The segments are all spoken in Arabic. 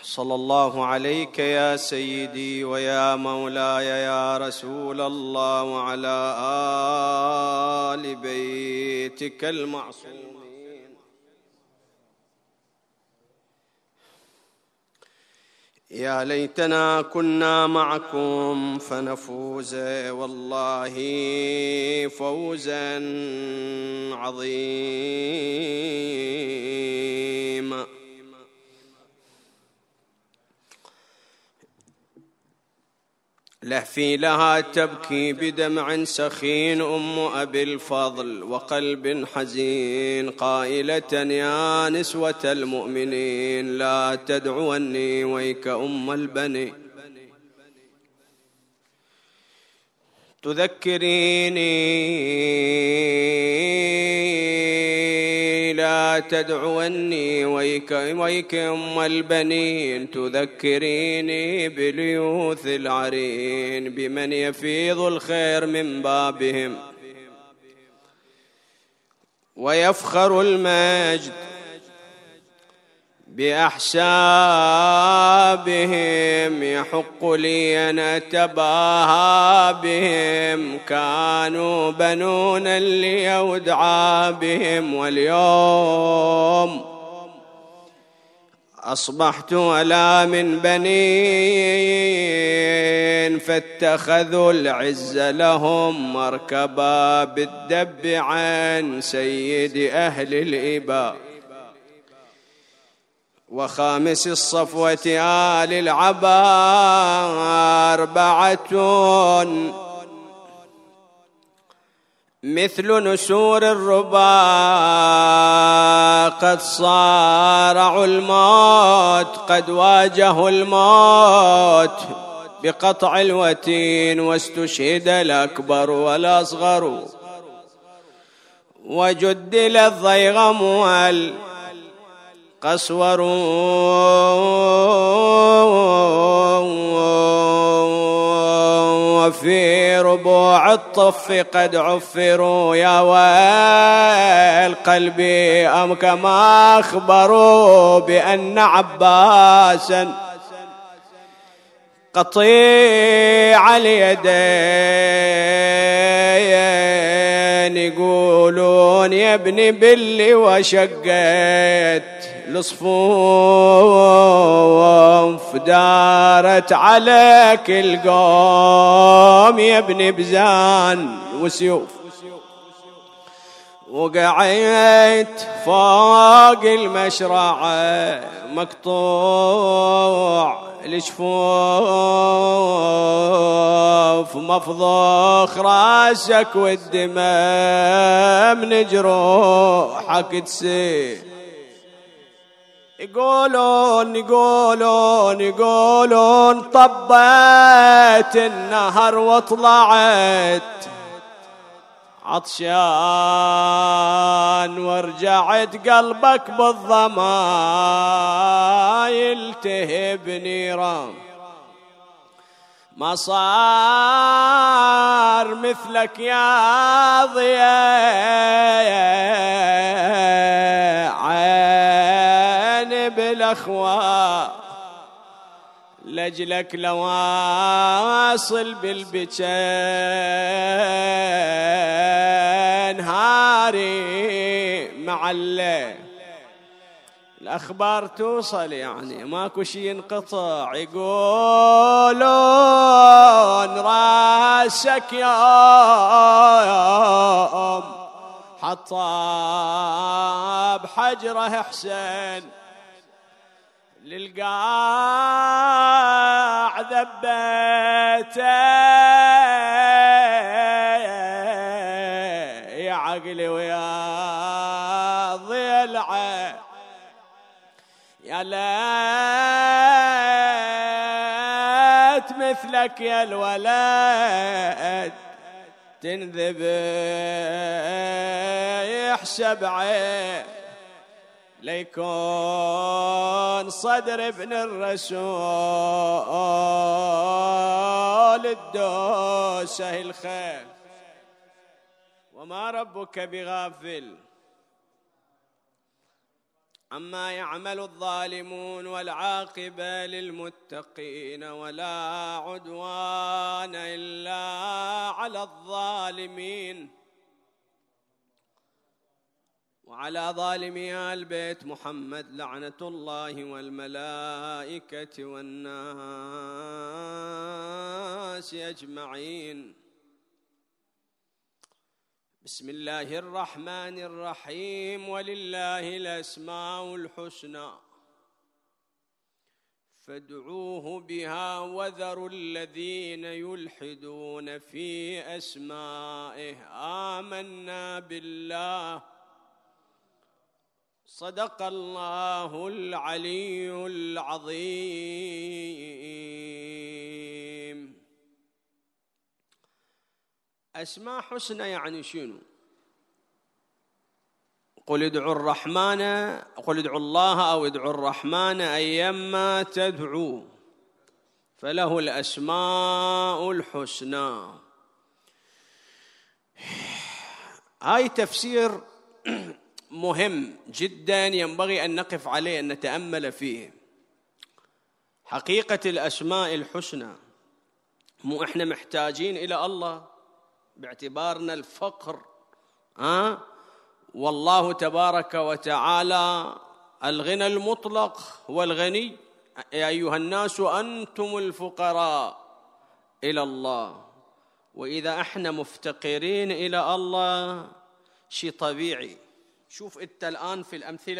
صلى الله عليك يا سيدي ويا مولاي يا رسول الله وعلى آل بيتك المعصومين. يا ليتنا كنا معكم فنفوز والله فوزا عظيما. لهفي لها تبكي بدمع سخين أم أبي الفضل وقلب حزين قائلة يا نسوة المؤمنين لا تدعوني ويك أم البنين تذكريني لا تدعوني ويك أم البنين تذكريني بليوث العرين بمن يفيض الخير من بابهم ويفخر المجد بأحسابهم يحق لي أن أتباهى بهم كانوا بنونا ليودعى بهم واليوم أصبحت ولا من بنين فاتخذوا العز لهم مركبا بالدب عن سيد أهل الإباء وخامس الصفوة آل العبا 4 مثل نسور الربا قد صارعوا الموت قد واجهوا الموت بقطع الوتين واستشهد الأكبر والأصغر وجدل الضيغم قسور وفي ربوع الطف قد عفروا يا ويل قلبي أم كما أخبروا بأن عباسا قطيع اليدين يقولون يا ابن بلي وشقت الصفوف دارت عليك القوم يا ابن بزان وسيوف وقعت فوق المشرعة مقطوع الجفوف مفضوخ راسك والدماء من جروحك تسيل يقولون طبت النهر وطلعت عطشان ورجعت قلبك بالظما يلتهب نيران ما صار مثلك يا ضياء عين بالأخوة لجلك لواصل بالبكان هاري مع الليل الأخبار توصل يعني ماكو شي ينقطع يقولون راسك يوم حطاب حجره حسين للقاع ذبيته يا عقلي ويا ضلعه يا ليت مثلك يا الولد تنذب يحسب عين ليكون صدر ابن الرسول الدوسه الخير وما ربك بغافل عما يعمل الظالمون والعاقبة للمتقين ولا عدوان إلا على الظالمين. وعلى ظالمي آل بيت محمد لعنة الله والملائكة والناس أجمعين. بسم الله الرحمن الرحيم. ولله الأسماء الحسنى فادعوه بها وذروا الذين يلحدون في أسمائه. آمنا بالله. صدق الله العلي العظيم. أسماء حسنى يعني شنو؟ قل ادعوا الرحمن، قل ادعوا الله أو ادعوا الرحمن أيما تدعوا فله الأسماء الحسنى. هاي تفسير مهم جدا ينبغي أن نقف عليه، أن نتأمل فيه. حقيقة الأسماء الحسنى، مو إحنا محتاجين إلى الله باعتبارنا الفقر، والله تبارك وتعالى الغنى المطلق هو الغني. يا أيها الناس أنتم الفقراء إلى الله. وإذا إحنا مفتقرين إلى الله شيء طبيعي. شوف أنت الآن في الأمثلة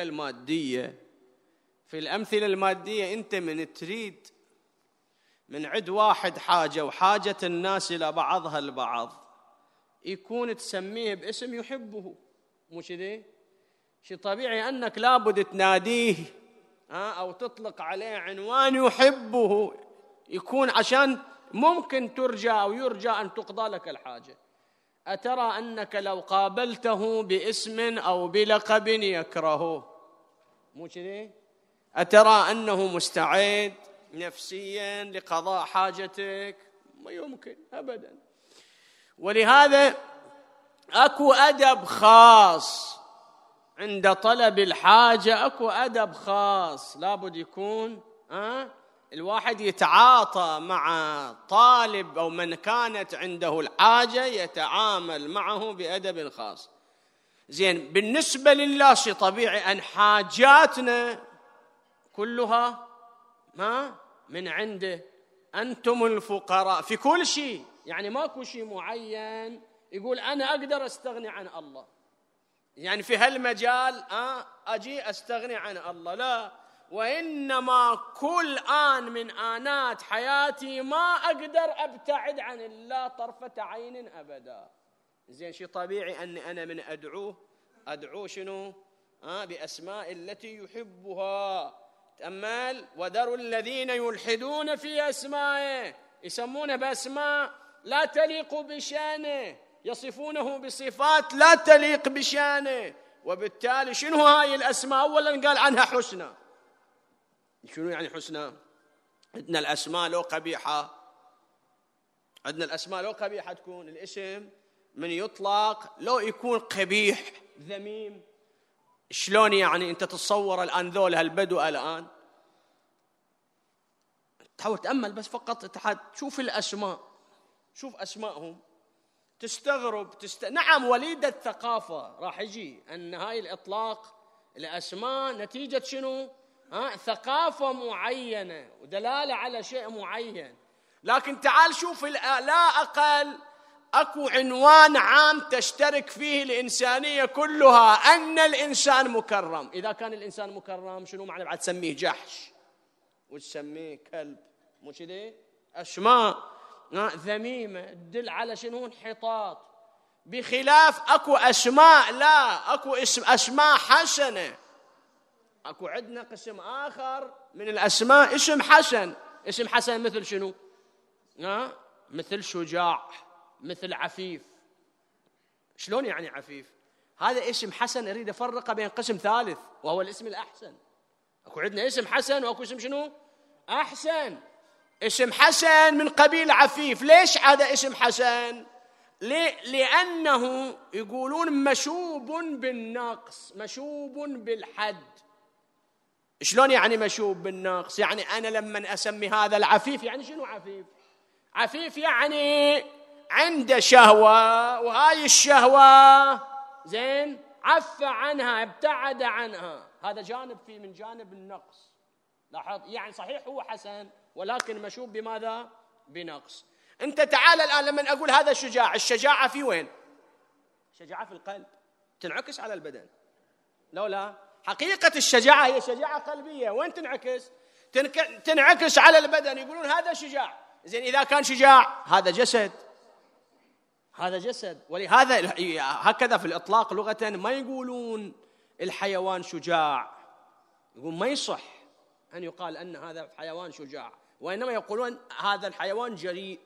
المادية، أنت من تريد من عد واحد حاجة وحاجة الناس إلى بعضها البعض، يكون تسميه باسم يحبه، مو كذي؟ شيء طبيعي أنك لابد تناديه أو تطلق عليه عنوان يحبه، يكون عشان ممكن ترجى أو يرجى أن تقضى لك الحاجة. أترى أنك لو قابلته باسم أو بلقب يكرهه، مو كذي؟ أترى أنه مستعد نفسيا لقضاء حاجتك؟ ما يمكن أبدا. ولهذا أكو أدب خاص عند طلب الحاجة، أكو أدب خاص لابد يكون الواحد يتعاطى مع طالب أو من كانت عنده الحاجة، يتعامل معه بأدب خاص. زين، بالنسبة لله شيء طبيعي أن حاجاتنا كلها من عنده. أنتم الفقراء في كل شيء، يعني ماكو شيء معين يقول أنا أقدر أستغني عن الله، يعني في هالمجال أجي أستغني عن الله، لا. وإنما كل آن من آنات حياتي ما أقدر أبتعد عن الله طرفة عين أبدا. زين، شيء طبيعي أني أنا من أدعوه شنو؟ بأسماء التي يحبها. تأمل، وذروا الذين يلحدون في أسمائه، يسمونه بأسماء لا تليق بشانه، يصفونه بصفات لا تليق بشانه. وبالتالي شنو هاي الأسماء؟ أولا قال عنها حسنى. شنو يعني حسنى؟ عندنا الأسماء لو قبيحة تكون الاسم من يطلق لو يكون قبيح ذميم. شلون يعني؟ أنت تتصور الآن ذول هالبدو الآن، تحاول تأمل بس فقط، شوف الأسماء، شوف أسمائهم، تستغرب. نعم، وليد الثقافة راح يجي أن هاي الإطلاق الأسماء نتيجة شنو؟ ثقافة معينة ودلالة على شيء معين. لكن تعال شوف لا أقل أكو عنوان عام تشترك فيه الإنسانية كلها، أن الإنسان مكرم. إذا كان الإنسان مكرم شنو معنى بعد تسميه جحش وتسميه كلب؟ مو كذي؟ أسماء ذميمة تدل على شنو؟ انحطاط. بخلاف أكو أسماء لا، أكو أسماء حسنة. أكو عندنا قسم آخر من الأسماء اسم حسن. اسم حسن مثل شنو؟ مثل شجاع، مثل عفيف. شلون يعني عفيف؟ هذا اسم حسن. أريد أفرق بين قسم ثالث وهو الاسم الأحسن. أكو عندنا اسم حسن وأكو اسم شنو؟ أحسن. اسم حسن من قبيل عفيف. ليش هذا اسم حسن؟ لأنه يقولون مشوب بالنقص، مشوب بالحد. شلون يعني مشوب بالنقص؟ يعني أنا لما أسمي هذا العفيف، يعني شنو عفيف؟ عفيف يعني عنده شهوة، وهاي الشهوة زين عفى عنها، ابتعد عنها، هذا جانب فيه من جانب النقص. لاحظ، يعني صحيح هو حسن ولكن مشوب بماذا؟ بنقص. أنت تعال الآن لما أقول هذا شجاع، الشجاعة في وين؟ الشجاعة في القلب، تنعكس على البدن. لا حقيقة الشجاعة هي شجاعة قلبية، وين تنعكس؟ تنعكس على البدن. يقولون هذا شجاع، زين إذا كان شجاع هذا جسد، هذا جسد. ولهذا هكذا في الإطلاق لغة ما يقولون الحيوان شجاع، يقول ما يصح أن يقال أن هذا حيوان شجاع، وإنما يقولون هذا الحيوان جريء،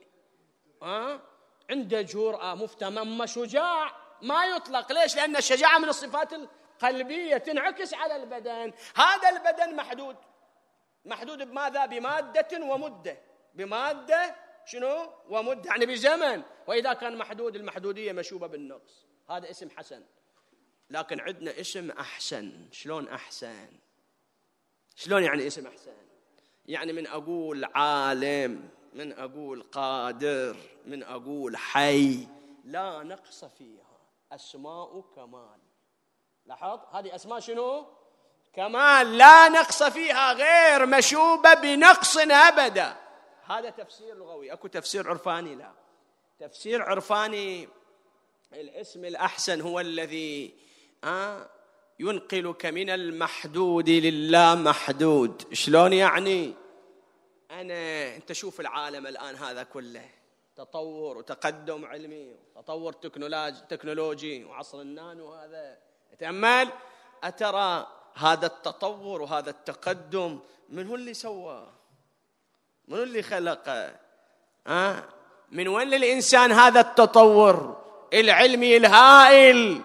عنده جرأة، مفتمم، شجاع. ما يطلق. ليش؟ لأن الشجاعة من الصفات القلبية، تنعكس على البدن. هذا البدن محدود بماذا؟ بمادة ومدة. بمادة شنو؟ ومدة، يعني بزمن. وإذا كان محدود، المحدودية مشوبة بالنقص. هذا اسم حسن. لكن عندنا اسم أحسن. شلون أحسن؟ شلون يعني اسم أحسن؟ يعني من أقول عالم، من أقول قادر، من أقول حي، لا نقص فيها، أسماء كمال. لاحظ، هذه أسماء شنو؟ كمال، لا نقص فيها، غير مشوبة بنقص أبدا. هذا تفسير لغوي. أكو تفسير عرفاني؟ لا. تفسير عرفاني، الاسم الأحسن هو الذي ينقلك من المحدود للا محدود. شلون يعني؟ أنت شوف العالم الآن هذا كله تطور وتقدم علمي وتطور تكنولوجي وعصر النانو، هذا تأمل، أترى هذا التطور وهذا التقدم من هو اللي سواه؟ من هو اللي خلقه؟ من وين للإنسان هذا التطور العلمي الهائل؟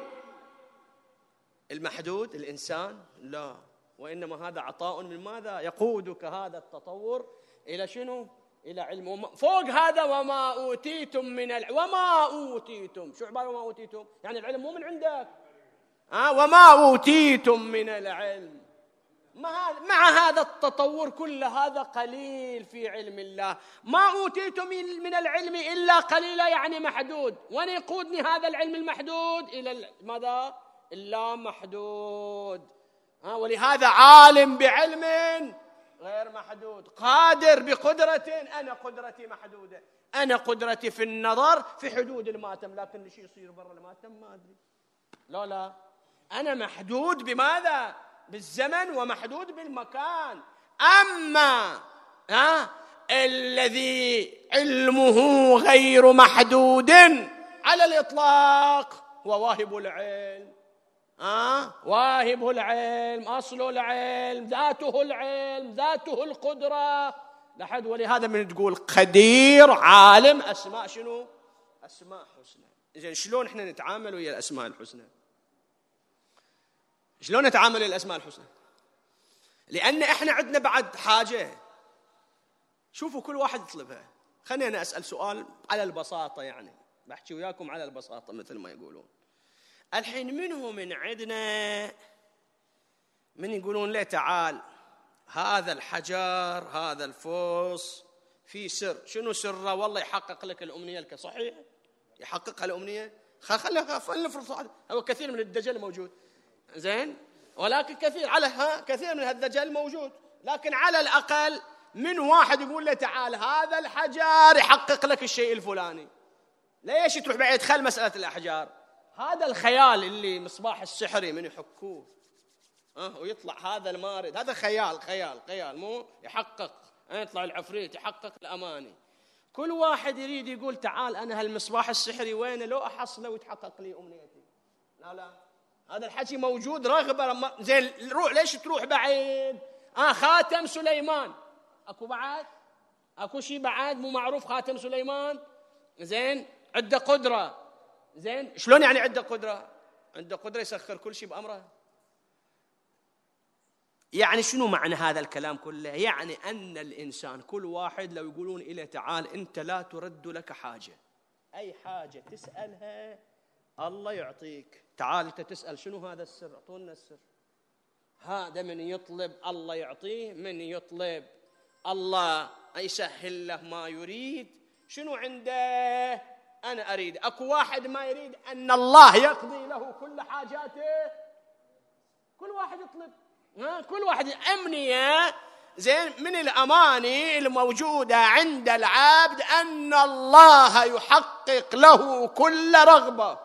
المحدود الإنسان؟ لا، وإنما هذا عطاء من ماذا؟ يقودك هذا التطور إلى شنو؟ إلى علم. فوق هذا وما أوتيتم من وما أوتيتم، شو عبارة وما أوتيتم؟ يعني العلم مو من عندك. وما أوتيتم من العلم، مع هذا التطور كل هذا قليل في علم الله. ما أوتيتم من العلم إلا قليلا، يعني محدود. وين يقودني هذا العلم المحدود؟ إلى ماذا؟ اللا محدود. ولهذا عالم بعلم غير محدود، قادر بقدرة، أنا قدرتي محدودة، أنا قدرتي في النظر في حدود الماتم، لكن شيء يصير برا الماتم ما أدري. لا، أنا محدود بماذا؟ بالزمن ومحدود بالمكان. أما الذي علمه غير محدود على الإطلاق هو واهب العلم. واهب العلم، أصل العلم، ذاته العلم، ذاته القدرة لحد. ولهذا من تقول قدير، عالم، أسماء شنو؟ أسماء حسنى. إذن شلون إحنا نتعامل ويا الأسماء الحسنى؟ شلون نتعامل ويا الأسماء الحسنى؟ لأن إحنا عندنا بعد حاجة. شوفوا كل واحد يطلبها. خليني أنا أسأل سؤال على البساطة، يعني بحكي وياكم على البساطة مثل ما يقولون. الحين منه من عندنا من يقولون له تعال هذا الحجر، هذا الفص في سر. شنو سره؟ والله يحقق لك الأمنية. صحيح يحققها الأمنية. خلينا نفرض هو كثير من الدجل موجود، زين، ولكن كثير من الدجل موجود، لكن على الأقل من واحد يقول له تعال هذا الحجر يحقق لك الشيء الفلاني. ليش تروح بعيد؟ خل مسألة الأحجار، هذا الخيال اللي مصباح السحري من يحكوه ويطلع هذا المارد، هذا خيال مو يحقق. يطلع العفريت يحقق الأماني. كل واحد يريد يقول تعال أنا هالمصباح السحري وينه لو أحصله ويتحقق لي أمنيتي. لا، هذا الحكي موجود، رغبة. زين روح، ليش تروح بعيد؟ خاتم سليمان أكو بعد؟ أكو شيء بعد مو معروف؟ خاتم سليمان زين عنده قدرة. زين شلون يعني عنده قدرة؟ عنده قدرة يسخر كل شيء بأمره. يعني شنو معنى هذا الكلام كله؟ يعني أن الإنسان كل واحد لو يقولون إليه تعال أنت لا ترد لك حاجة، أي حاجة تسألها الله يعطيك. تعال أنت تسأل شنو هذا السر، أعطونا السر. هذا من يطلب الله يعطيه، من يطلب الله يسهل له ما يريد. شنو عنده؟ أنا أريد. أكو واحد ما يريد أن الله يقضي له كل حاجاته؟ كل واحد يطلب، كل واحد أمنية. زين، من الأماني الموجودة عند العبد أن الله يحقق له كل رغبة.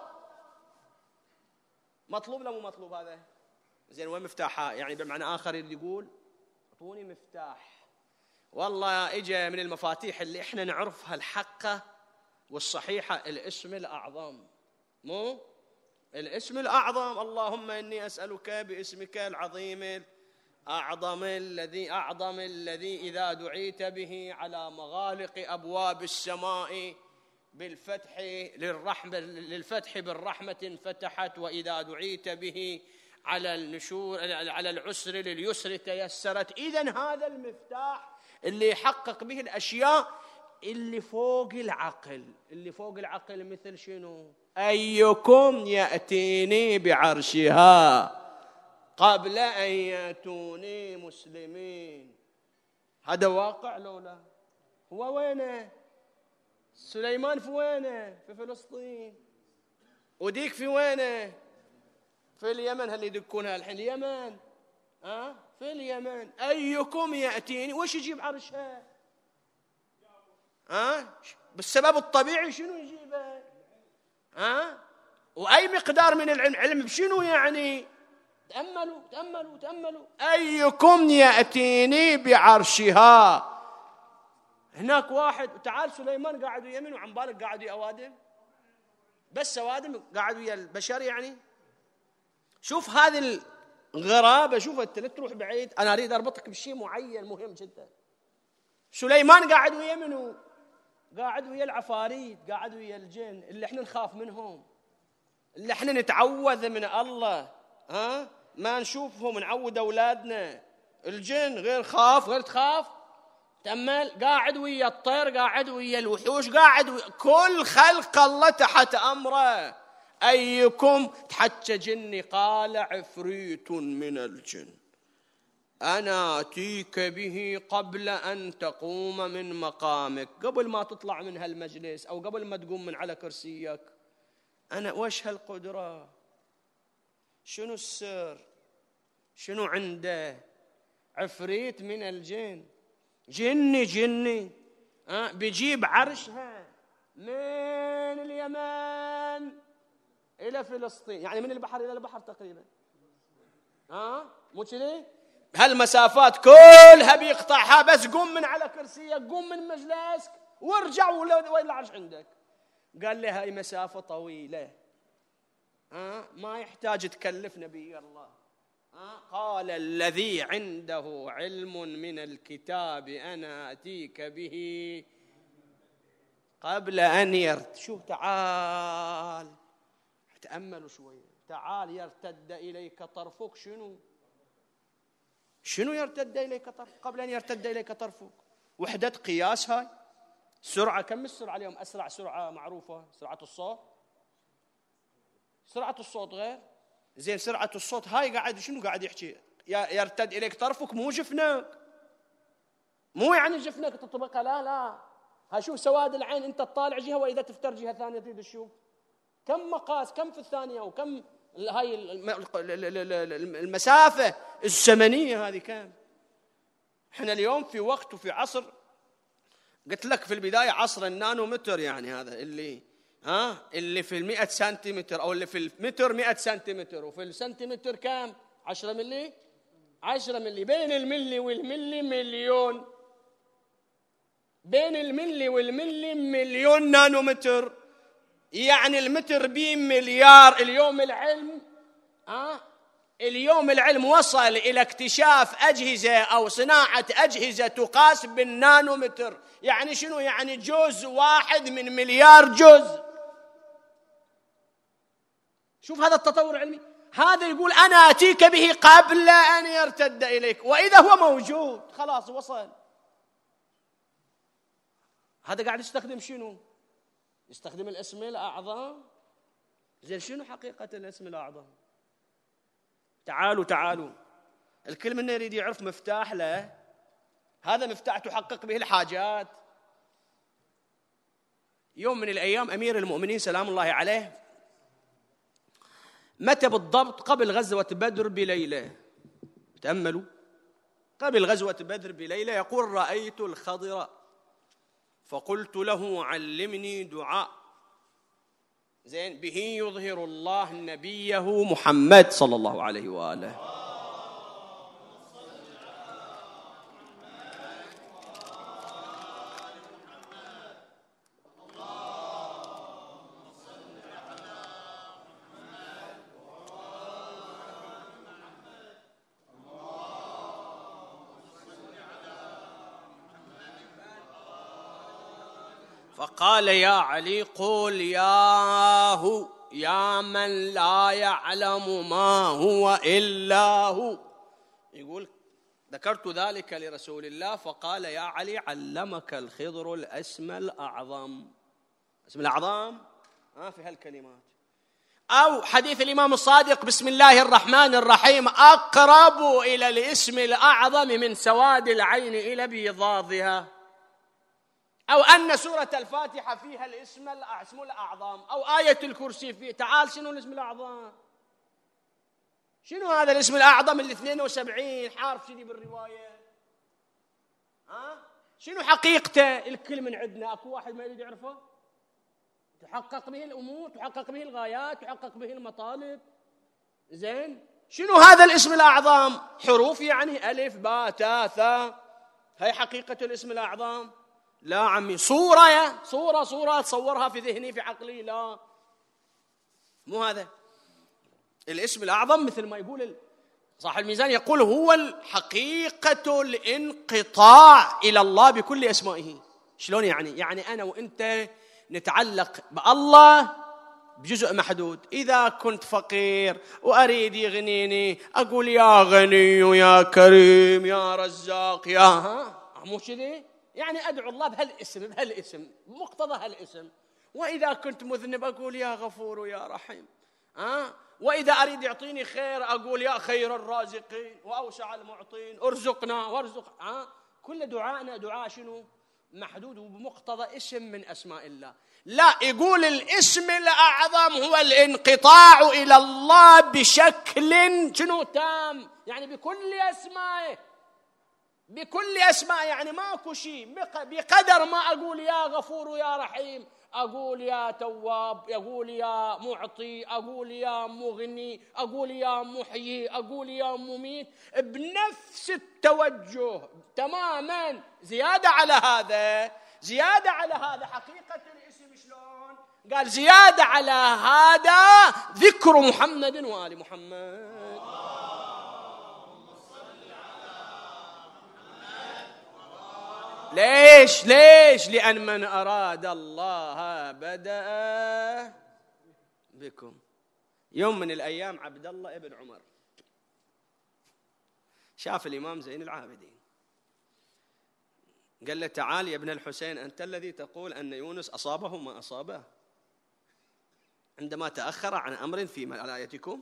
مطلوب له مو مطلوب هذا؟ زين، وين مفتاحها؟ يعني بمعنى آخر يقول اعطوني مفتاح. والله اجى من المفاتيح اللي احنا نعرفها الحقة والصحيحة الاسم الأعظم. مو الاسم الأعظم، اللهم إني أسألك باسمك العظيم أعظم الذي إذا دعيت به على مغالق أبواب السماء بالفتح للفتح بالرحمة انفتحت، وإذا دعيت به على العسر لليسر تيسرت. إذن هذا المفتاح اللي يحقق به الأشياء اللي فوق العقل. اللي فوق العقل مثل شنو؟ أيكم يأتيني بعرشها قبل أن يأتوني مسلمين. هذا واقع لولا هو وينه؟ سليمان في وينه؟ في فلسطين. وديك في وينه؟ في اليمن. هل يدكونها الحين اليمن؟ في اليمن. أيكم يأتيني، وش يجيب عرشها؟ بالسبب الطبيعي شنو يجيبه؟ وأي مقدار من العلم بشنو يعني؟ تأملوا تأملوا تأملوا. أيكم يأتيني بعرشها. هناك واحد، تعال سليمان قاعد يمين وعن بالك قاعد أوادم، بس أوادم قاعد ويا البشر يعني. شوف هذه الغرابة، شوف أنت لا تروح بعيد، أنا أريد أربطك بشيء معين مهم جدا. سليمان قاعد ويا منو؟ قاعد ويا العفاريت، قاعد ويا الجن اللي احنا نخاف منهم، اللي احنا نتعوذ من الله. ما نشوفهم نعود أولادنا. الجن غير خاف، غير تخاف. تأمل، قاعد ويا الطير، قاعد ويا الوحوش، قاعد ويا كل خلق الله تحت أمره. أيكم تحكى جني قال عفريت من الجن أنا أتيك به قبل أن تقوم من مقامك. قبل ما تطلع من هالمجلس أو قبل ما تقوم من على كرسيك، أنا وش هالقدرة؟ شنو السر؟ شنو عنده؟ عفريت من الجن، جني بيجيب عرشها من اليمن إلى فلسطين، يعني من البحر إلى البحر تقريبا. مو كذي؟ هالمسافات كلها بيقطعها، بس قوم من على كرسيك، قوم من مجلسك وارجع وين العرش عندك. قال لي هاي مسافة طويلة، ما يحتاج تكلف نبي الله. قال الذي عنده علم من الكتاب أنا أتيك به قبل أن شوف، تعال تأملوا شوية. تعال يرتد إليك طرفك. شنو يرتد إليك طرفك؟ قبل أن يرتد إليك طرفك. وحدة قياس هاي. سرعة، كم السرعة اليوم؟ أسرع سرعة معروفة سرعة الصوت. سرعة الصوت غير. زين، سرعة الصوت هاي قاعد شنو قاعد يحكي؟ يرتد إليك طرفك، مو جفنك، مو يعني جفنك تطبقها، لا. ها شوف سواد العين، أنت تطالع جهة وإذا تفتر جهة ثانية تريد تشوف. كم مقاس، كم في الثانية، وكم هاي المسافة الزمنية هذه كم. احنا اليوم في وقت وفي عصر، قلت لك في البداية عصر النانومتر، يعني هذا اللي في 100 سنتيمتر، أو اللي في المتر 100 سنتيمتر، وفي السنتيمتر كم؟ 10 ملي. 10 ملي. بين الملي والملي مليون. بين الملي والملي مليون نانومتر، يعني المتر بيه مليار. اليوم العلم وصل إلى اكتشاف أجهزة أو صناعة أجهزة تقاس بالنانومتر. يعني شنو؟ يعني جزء واحد من مليار جزء. شوف هذا التطور العلمي. هذا يقول أنا أتيك به قبل أن يرتد إليك، وإذا هو موجود خلاص وصل. هذا قاعد يستخدم شنو؟ يستخدم الاسم الأعظم. زين، شنو حقيقة الاسم الأعظم؟ تعالوا الكل منا يريد يعرف مفتاح له، هذا مفتاح تحقق به الحاجات. يوم من الأيام أمير المؤمنين سلام الله عليه، متى بالضبط؟ قبل غزوة بدر بليلة. تأملوا، قبل غزوة بدر بليلة يقول: رأيت الخضر فقلت له علمني دعاء زين به يظهر الله نبيه محمد صلى الله عليه وآله. فقال: يا علي قل ياهو يا من لا يعلم ما هو إلا هو. يقول: ذكرت ذلك لرسول الله فقال: يا علي علمك الخضر الاسم الأعظم. اسم الأعظم في هالكلمات. أو حديث الإمام الصادق: بسم الله الرحمن الرحيم أقرب إلى الاسم الأعظم من سواد العين إلى بيضاضها. أو أن سورة الفاتحة فيها الاسم الأعظم، أو آية الكرسي فيه. تعال، شنو الاسم الأعظم؟ شنو هذا الاسم الأعظم اللي 72 حرف شدي بالرواية؟ شنو حقيقته؟ الكل من عندنا، أكو واحد ما يريد يعرفه؟ تحقق به الأمور، تحقق به الغايات، تحقق به المطالب. زين، شنو هذا الاسم الأعظم؟ حروف يعني ألف باء تاء ثاء، هي حقيقة الاسم الأعظم؟ لا عمي، صورة أتصورها في ذهني في عقلي، لا، مو هذا الاسم الأعظم. مثل ما يقول صاحب الميزان، يقول: هو الحقيقة الانقطاع إلى الله بكل أسمائه. شلون يعني؟ يعني أنا وأنت نتعلق بالله بجزء محدود. إذا كنت فقير وأريد يغنيني أقول: يا غني يا كريم يا رزاق يا مو كذي؟ يعني أدعو الله بهالاسم بمقتضى هالاسم. وإذا كنت مذنب أقول: يا غفور يا رحيم. وإذا أريد يعطيني خير أقول: يا خير الرازقين وأوسع المعطين ارزقنا وارزق. كل دعائنا دعاء شنو؟ محدود وبمقتضى اسم من أسماء الله. لا، يقول الاسم الأعظم هو الانقطاع إلى الله بشكل شنو؟ تام، يعني بكل أسمائه، بكل أسماء. يعني ماكو شيء بقدر ما أقول يا غفور يا رحيم، أقول يا تواب، أقول يا معطي، أقول يا مغني، أقول يا محيي، أقول يا مميت، بنفس التوجه تماما. زيادة على هذا حقيقة الاسم شلون؟ قال: زيادة على هذا ذكر محمد وآل محمد. ليش؟ لأن من أراد الله بدأ بكم. يوم من الأيام عبد الله ابن عمر شاف الإمام زين العابدين، قال له: تعال يا ابن الحسين، أنت الذي تقول أن يونس أصابه ما أصابه عندما تأخر عن أمر في ولايتكم.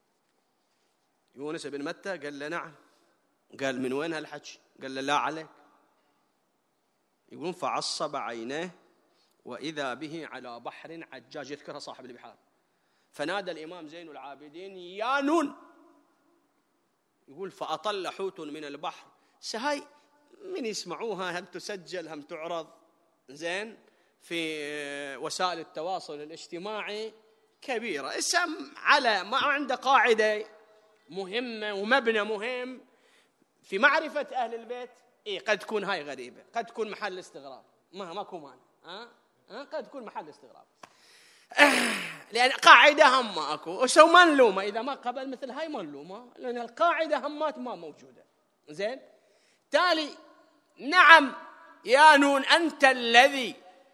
يونس بن متى قال له: نعم. قال: من وين هالحكي؟ قال له: لا عليك. يقولون: فعصب عينيه وإذا به على بحر عجاج، يذكرها صاحب البحار، فنادى الإمام زين العابدين: يا نون. يقول: فأطل حوت من البحر. سهاي من يسمعوها هم تسجل هم تعرض زين في وسائل التواصل الاجتماعي كبيرة. اسم على ما عنده قاعدة مهمة ومبنى مهم في معرفة أهل البيت. قد تكون هاي غريبة، قد تكون محل استغراب، ماكو مانع، قد تكون محل استغراب، لأن قاعدة هم ماكو، وسو ما نلومه إذا ما قبل مثل هاي، ما نلومه، لأن القاعدة همات ما موجودة. زين، تالي: نعم يا نون أنت الذي.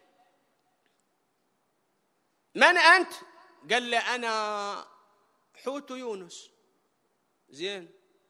من أنت؟ قال له: أنا حوت يونس. زين،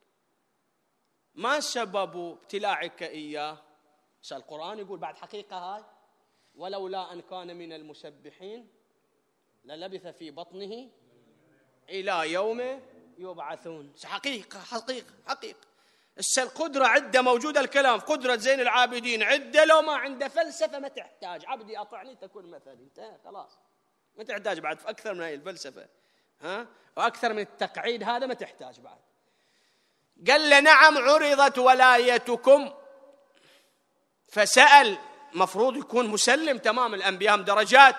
ما سبب ابتلاعك إياه؟ القرآن يقول بعد حقيقة هاي: ولولا أن كان من المسبحين للبث في بطنه إلى يوم يبعثون. حقيقة حقيقة حقيقة. القدرة عدة موجودة، الكلام قدرة زين العابدين عدة، لو ما عنده فلسفة ما تحتاج. عبدي أطعني تكون مثلي، انتهى خلاص، ما تحتاج بعد أكثر من هاي الفلسفة وأكثر من التقعيد هذا ما تحتاج بعد. قال له نعم عرضت ولايتكم، فسأل، مفروض يكون مسلم تمام، الأنبياء درجات.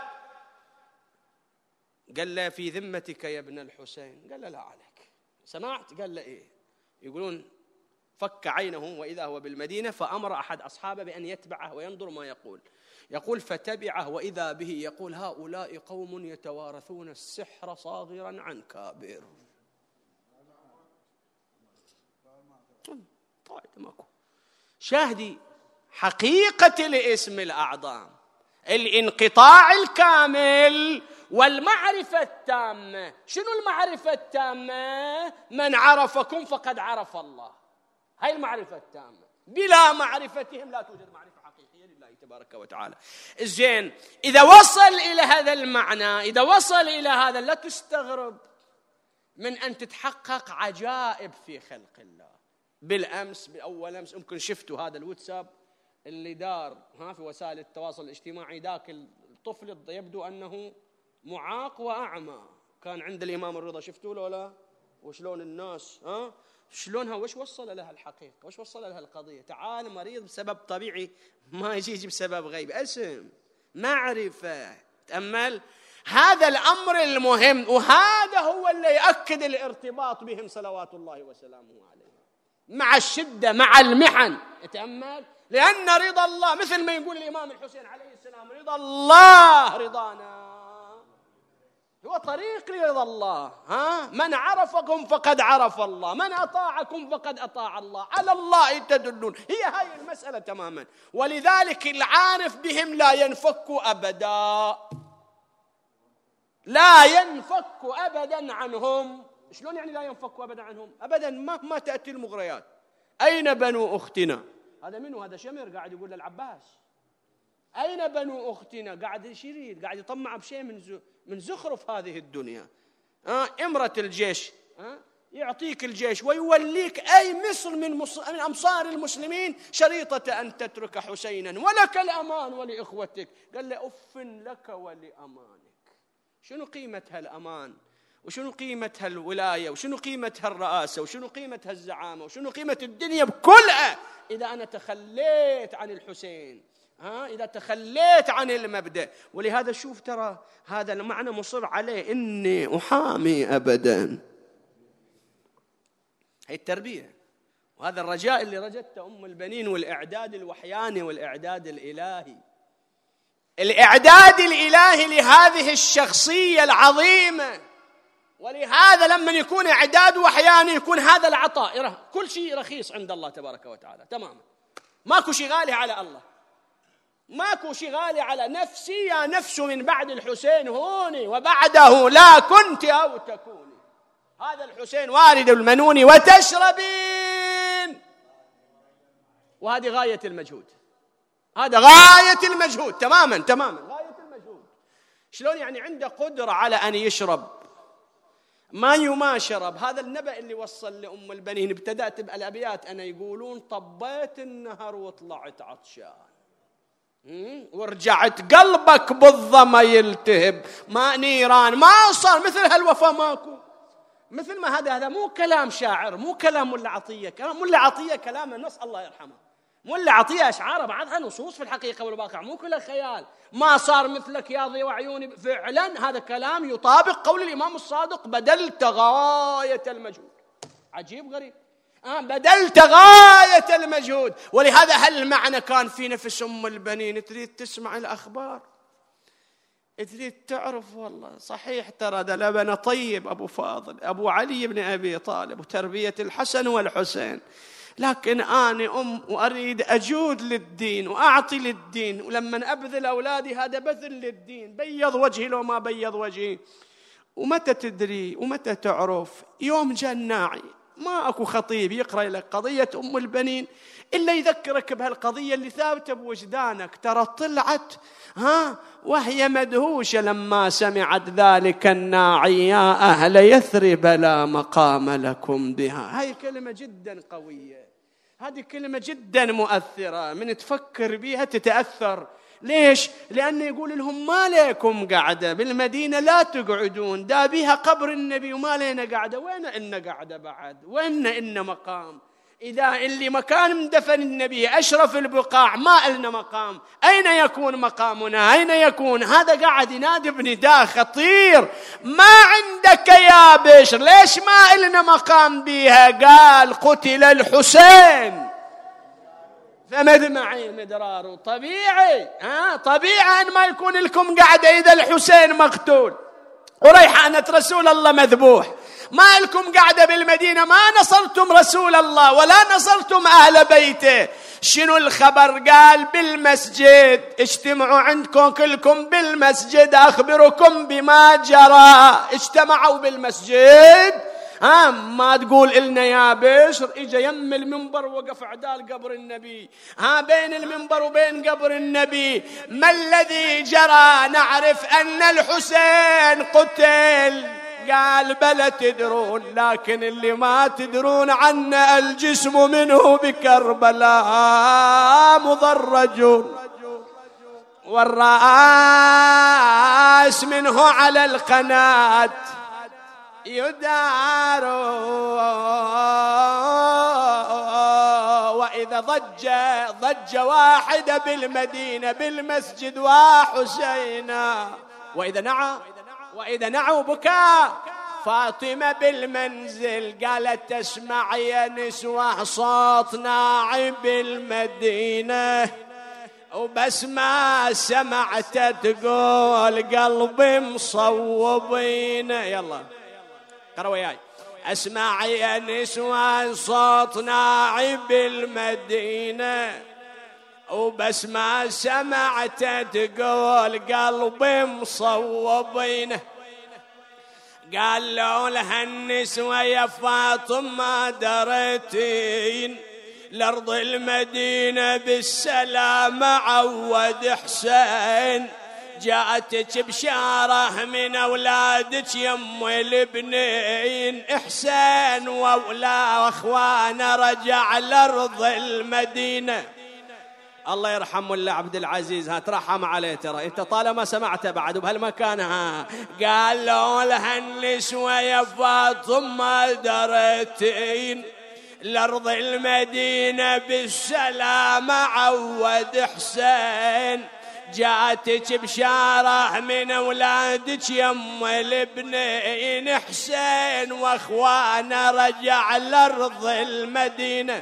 قال له في ذمتك يا ابن الحسين؟ قال له لا عليك. سمعت؟ قال له إيه؟ يقولون فك عينه وإذا هو بالمدينة، فأمر أحد أصحابه بأن يتبعه وينظر ما يقول فتبعه وإذا به يقول هؤلاء قوم يتوارثون السحر صاغرا عن كابر. طيب ماكو شاهدي حقيقة الاسم الأعظم، الانقطاع الكامل والمعرفة التامة. شنو المعرفة التامة؟ من عرفكم فقد عرف الله. هاي المعرفة التامة، بلا معرفتهم لا توجد معرفة حقيقية لله تبارك وتعالى. الزين إذا وصل إلى هذا المعنى، إذا وصل إلى هذا، لا تستغرب من أن تتحقق عجائب في خلق الله. بالأمس، بأول أمس، يمكن شفتوا هذا الواتساب اللي دار في وسائل التواصل الاجتماعي. ذاك الطفل يبدو أنه معاق وأعمى، كان عند الإمام الرضا، شفتوا له لا؟ وشلون الناس شلونها، وش وصل لها الحقيقة، وش وصل لها القضية. تعال مريض بسبب طبيعي، ما يجي بسبب غيب، اسم معرفة. تأمل هذا الأمر المهم، وهذا هو اللي يأكد الارتباط بهم صلوات الله وسلامه عليه مع الشدة مع المحن. تأمل، لأن رضا الله مثل ما يقول الإمام الحسين عليه السلام، رضا الله رضانا، هو طريق لرضا الله. من عرفكم فقد عرف الله، من أطاعكم فقد أطاع الله، على الله تدلون. هي هاي المسألة تماما. ولذلك العارف بهم لا ينفك أبدا، لا ينفك أبدا عنهم. شلون يعني لا ينفك أبدا عنهم؟ أبدا، مهما تأتي المغريات. أين بنو أختنا؟ هذا منو؟ هذا شمر قاعد يقول للعباس أين بنو أختنا؟ قاعد يشير، قاعد يطمع بشيء من زخرف هذه الدنيا. إمرة الجيش، يعطيك الجيش ويوليك أي مصر من أمصار المسلمين شريطة أن تترك حسينا ولك الأمان ولإخوتك. قال له أف لك ولأمانك. شنو قيمة هالأمان؟ وشنو قيمة هالولاية؟ وشنو قيمة هالرئاسة؟ وشنو قيمة هالزعامة؟ وشنو قيمة الدنيا بكلها إذا أنا تخليت عن الحسين، إذا تخليت عن المبدأ؟ ولهذا شوف، ترى هذا المعنى مصر عليه، إني أحامي أبدا. هي التربية، وهذا الرجاء اللي رجته أم البنين، والإعداد الوحياني والإعداد الإلهي، الإعداد الإلهي لهذه الشخصية العظيمة. ولهذا لما يكون إعداد وحياني يكون هذا العطاء، كل شيء رخيص عند الله تبارك وتعالى تماما. ماكو شيء غالي على الله، ماكو شيء غالي على نفسي. يا نفس من بعد الحسين هوني، وبعده لا كنت أو تكوني. هذا الحسين وارد المنون وتشربين، وهذه غاية المجهود، هذا غاية المجهود تماما تماما، غاية المجهود. شلون يعني عنده قدرة على أن يشرب ما شرب؟ هذا النبأ اللي وصل لأم البنين. ابتدأت بالأبيات أنا، يقولون طبيت النهر وطلعت عطشان، ورجعت قلبك بالظما يلتهب، ما نيران، ما صار مثل هالوفا ماكو. مثل ما هذا مو كلام شاعر، مو كلام ملا عطية. كلام ملا عطية كلام النص الله يرحمه. ملا عطية أشعاره بعضها نصوص في الحقيقة والواقع، مو كله خيال. ما صار مثلك يا ضي وعيوني، فعلا هذا كلام يطابق قول الإمام الصادق، بدلت غاية المجهود. عجيب غريب، بدلت غاية المجهود. ولهذا هالمعنى كان في نفس أم البنين، تريد تسمع الأخبار، تريد تعرف والله صحيح ترى ده لبن طيب أبو فاضل، أبو علي بن أبي طالب، وتربية الحسن والحسين، لكن أنا وأريد أجود للدين وأعطي للدين، ولما أبذل أولادي هذا بذل للدين، بيض وجهي لو ما بيض وجهي. ومتى تدري ومتى تعرف؟ يوم جاء الناعي ما أكو خطيب يقرأ لك قضية أم البنين إلا يذكرك بهالقضية اللي ثابتة بوجدانك. ترى طلعت وهي مدهوشة لما سمعت ذلك الناعي: يا أهل يثرب لا مقام لكم بها. هاي كلمة جدا قوية، هذه كلمة جدا مؤثرة، من تفكر بيها تتأثر. ليش؟ لأنه يقول لهم: ما لكم قاعدة بالمدينة، لا تقعدون، دا بيها قبر النبي وما لنا قاعدة. وين إن قاعدة بعد؟ وين إن مقام؟ إذا اللي مكان مدفن النبي أشرف البقاع ما إلنا مقام، أين يكون مقامنا؟ أين يكون؟ هذا قاعد ينادي بنداء خطير: ما عندك يا بشر؟ ليش ما إلنا مقام بيها؟ قال: قتل الحسين فمدمعي مدرار. طبيعي طبيعي أن ما يكون لكم قاعدة إذا الحسين مقتول وريحانة رسول الله مذبوح. ما لكم قاعدة بالمدينة، ما نصرتم رسول الله ولا نصرتم أهل بيته. شنو الخبر؟ قال: بالمسجد، اجتمعوا عندكم كلكم بالمسجد أخبركم بما جرى. اجتمعوا بالمسجد. ما تقول إلنا يا بشر. إجا يم المنبر وقف عدال قبر النبي، بين المنبر وبين قبر النبي: ما الذي جرى؟ نعرف أن الحسين قتل. قال: بلى تدرون، لكن اللي ما تدرون عنه الجسم منه بكربلاء مضرج، والرأس منه على القناة يدار. وإذا ضج واحدة بالمدينة بالمسجد وحسينا، وإذا نعوا بكى فاطمة بالمنزل. قالت: تسمع يا نسوة صوت ناعي بالمدينة، وبس ما سمعت تقول قلبي مصوبين. يلا قرأ وياي: أسمع يا نسوة صوت ناعي بالمدينة، وبس ما سمعت تقول قلبي مصوبين. قالوا لها النسوة: يا فاطمة دريتين لأرض المدينة بالسلام عود حسين، جاءتك بشارة من أولادك يم الابنين، حسين وأولاد أخوانا رجع لأرض المدينة. الله يرحم الله عبد العزيز، ترحم عليه، ترى انت طالما سمعت بعد بهالمكان. قالوا لها النسوة: يا فاطمة دريتين لأرض المدينة بالسلام عود حسين، جاءتك بشارة من أولادك يم الابنين، حسين وأخوانا رجع لأرض المدينة.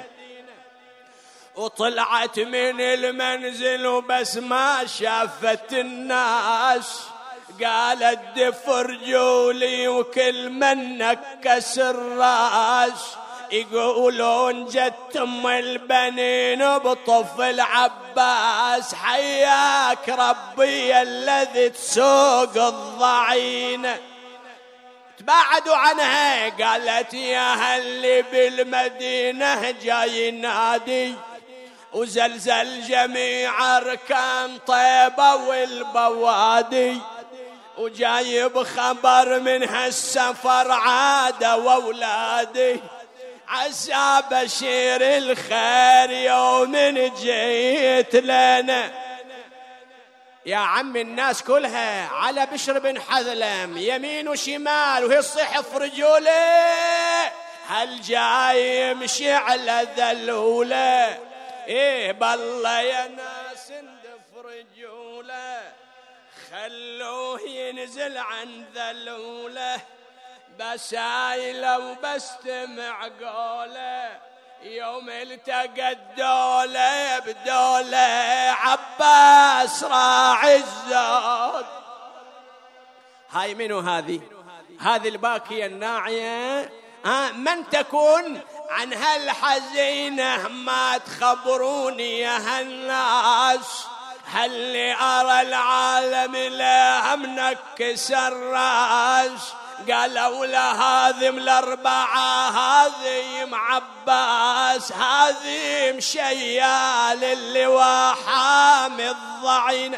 وطلعت من المنزل وبس ما شافت الناس، قالت: دف رجولي وكل من نكس الراس، يقولون جت ام البنين بطفل عباس، حياك ربي الذي تسوق الضعين. تباعدوا عنها. قالت: يا هل بالمدينة جاي نادي، وزلزل جميع أركان طيبة والبوادي، وجايب خبر من هالسفر عاد وأولادي، عسى بشير الخير يوم جيت لنا. يا عم الناس كلها على بشر بن حذلم يمين وشمال وهي الصيحة في رجوله، هل جاي يمشي على ذلوله؟ إيه بالله يا ناس اندف رجوله، خلوه ينزل عن ذلوله، بسايله وبستمع قوله، يوم التقى الدولة بدولة عباس راعي الزود. هاي منو هذه؟ هذه الباكية الناعية. من تكون عن هالحزينة ما تخبروني يا هالناس، هل أرى العالم لا منكس الراس، قالوا له هاذم الأربعة هاذم عباس هاذم شيال اللواء حامي الضعين.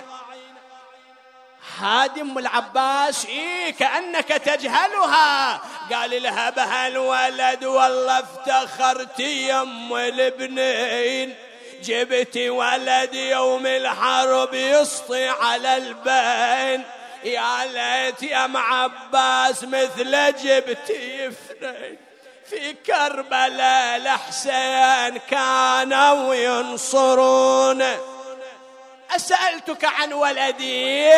هادم العباس كأنك تجهلها. قال لها بهالولد والله افتخرت يم البنين، جبت ولد يوم الحرب يسطي على البين، يا ليت يا ام عباس مثل جبتي اثنين، في كربلاء الحسين كانوا ينصرون. أسألتك عن ولدي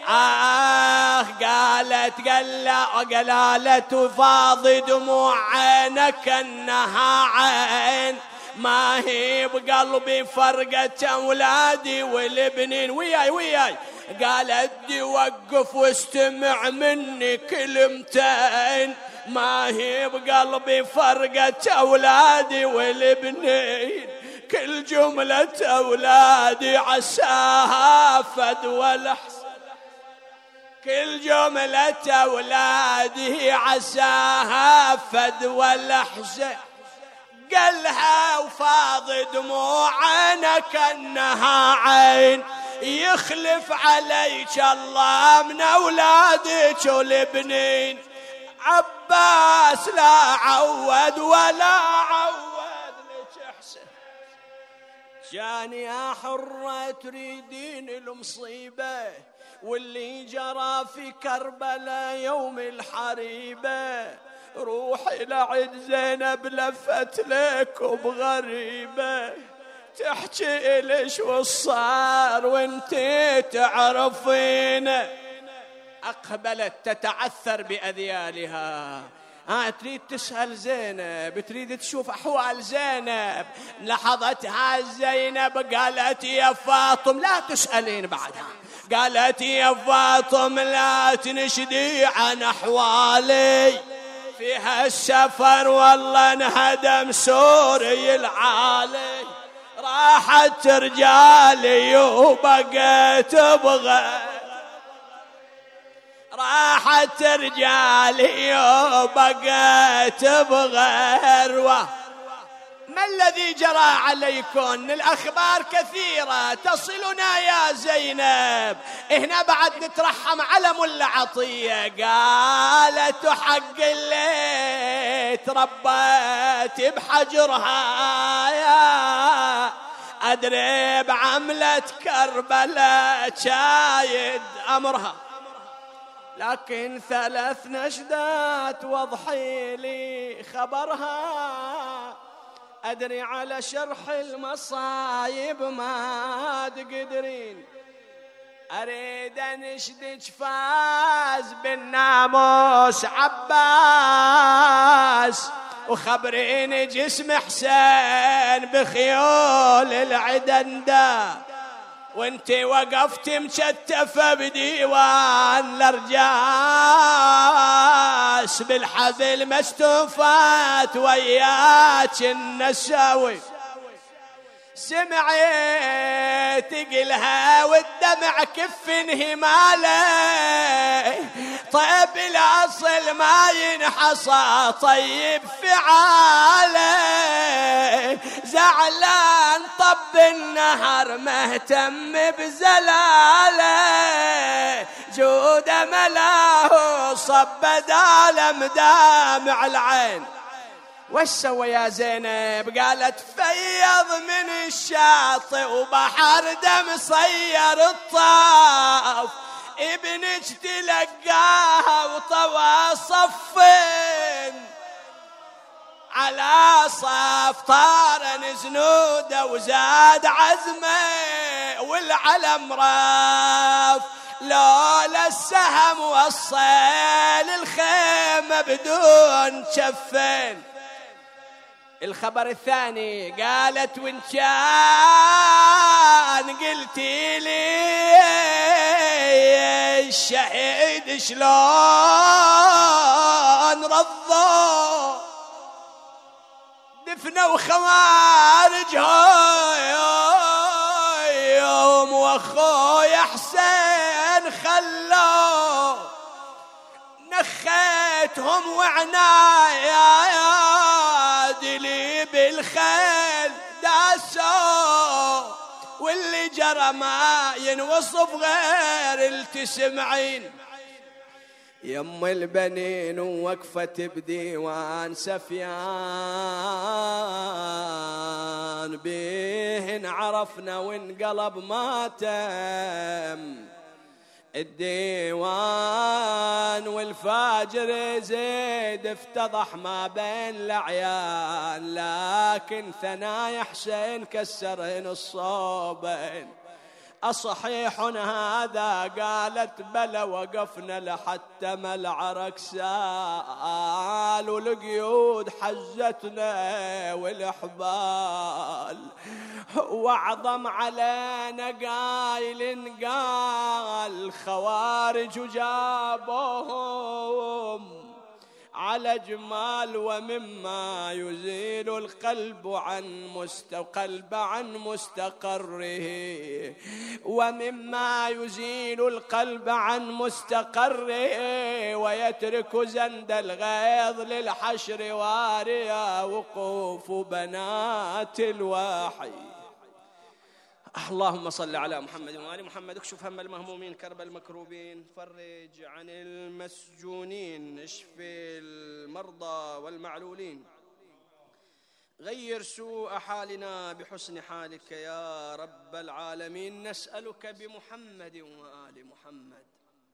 قالت فاض دموع عينك انها عين، ما هي بقلبي فرقة أولادي والابنين. وياي قالت دي وقف واستمع مني كلمتين، ما هي بقلبي فرقة أولادي والابنين، كل جملة أولادي عساها فدوى الحسن، كل جملة أولادي عساها فدوى الحسن. قالها وفاض دموع عينك انها عين، يخلف عليك الله من اولادك والابنين. عباس لا عود ولا عود لك احسن، جاني يا حرة تريدين المصيبة، واللي جرى في كربلاء يوم الحريبة، روحي لعد زينب لفت لك بغريبة، تحكي ليش وصار وانتي تعرفين. أقبلت تتعثر بأذيالها، تريد تسأل زينب، تريد تشوف أحوال زينب. لاحظتها زينب قالت يا فاطم لا تسألين بعدها، قالت يا فاطم لا تنشدي عن أحوالي، في هالسفر والله انهدم سوري العالي، راحت رجالي وبقيت بغير، راحت رجالي وبقيت بغير. ما الذي جرى عليكم؟ الأخبار كثيرة تصلنا يا زينب. هنا بعد نترحم على ملا عطية، قالت حق اللي تربت بحجرها يا أدري بعملة كربلاء شايد أمرها، لكن 3 نشدات وضحي لي خبرها، أدري على شرح المصايب ما تقدرين، أريد أنشدك فاز بالناموس عباس، وخبريني جسم حسين بخيول العدندا، وانتي وقفت مشتفة بديوان الأرجاس، بالحبل مستوفات وياك النساوي، سمعت قلها والدمع كف انهماله، طيب الاصل ما ينحصى طيب فعاله، زعلان طب النهر مهتم بزلاله، جود ملاه صب دالم دامع العين. وش سوى يا زينب؟ قالت فيض من الشاطئ وبحر دم صير الطاف، ابنك تلقاها وطوى صفين على صف، طارن زنوده وزاد عزمه والعلم راف، لولا السهم والصيل الخيمة بدون شفين. الخبر الثاني قالت وان كان قلتي لي الشهيد شلون رضوا دفنوا خوارجهم يوم واخويا حسين خلوا، نخيت بينهم وعنايا دلي بالخيل داسوا، واللي جرى ما ينوصف غير التسمعين. يم البنين ووقفت بديوان سفيان، بيهن عرفنا وانقلب ماتم الديوان، والفاجر زيد افتضح ما بين الأعيان، لكن ثنايا حسين كسرهن الصوبين. أصحيح هذا؟ قالت بلى، وقفنا لحتى ما العرك سال، والقيود حزتنا والحبال، واعظم علينا قايل قال خوارج جابوهم على جمال، ومما يزيل القلب عن مستقره، ومما يزيل القلب عن مستقره، ويترك زند الغيظ للحشر واريا وقوف بنات الوحي. اللهم صل على محمد وآل محمد. اكشف هم المهمومين، كرب المكروبين، فرج عن المسجونين، اشفي المرضى والمعلولين، غير سوء حالنا بحسن حالك يا رب العالمين. نسألك بمحمد وآل محمد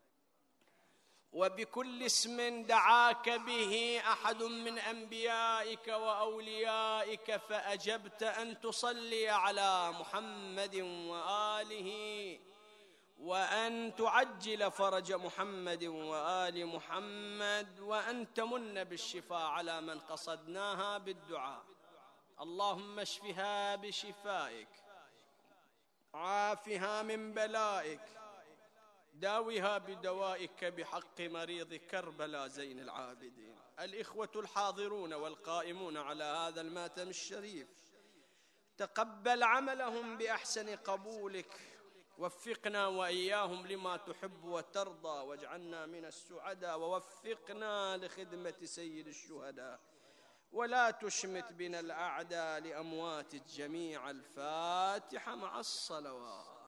وبكل اسم دعاك به أحد من أنبيائك وأوليائك فأجبت، أن تصلي على محمد وآله، وأن تعجل فرج محمد وآل محمد، وأن تمن بالشفاء على من قصدناها بالدعاء. اللهم اشفها بشفائك، عافها من بلائك، داوها بدوائك بحق مريض كربلاء زين العابدين. الإخوة الحاضرون والقائمون على هذا الماتم الشريف، تقبل عملهم بأحسن قبولك، وفقنا وإياهم لما تحب وترضى، واجعلنا من السعداء، ووفقنا لخدمة سيد الشهداء، ولا تشمت بنا الأعداء لأموات الجميع. الفاتحة مع الصلوات.